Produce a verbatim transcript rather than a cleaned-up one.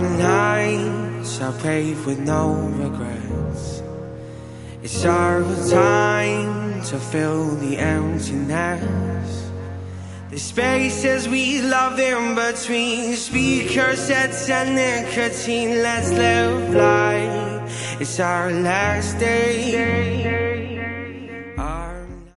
nights are paved with no regrets. It's our time to fill the emptiness. The spaces we love in between speaker sets and nicotine. Let's live life, it's our last day.